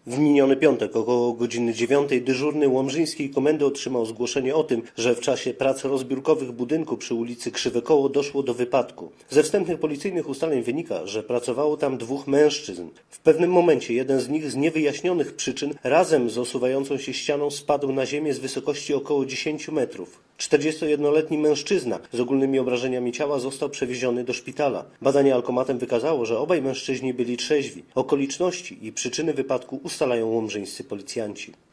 W miniony piątek około godziny 9 dyżurny łomżyńskiej komendy otrzymał zgłoszenie o tym, że w czasie prac rozbiórkowych budynku przy ulicy Krzywe Koło doszło do wypadku. Ze wstępnych policyjnych ustaleń wynika, że pracowało tam dwóch mężczyzn. W pewnym momencie jeden z nich z niewyjaśnionych przyczyn razem z osuwającą się ścianą spadł na ziemię z wysokości około 10 metrów. 41-letni mężczyzna z ogólnymi obrażeniami ciała został przewieziony do szpitala. Badanie alkomatem wykazało, że obaj mężczyźni byli trzeźwi. Okoliczności i przyczyny wypadku ustalają łomżyńscy policjanci.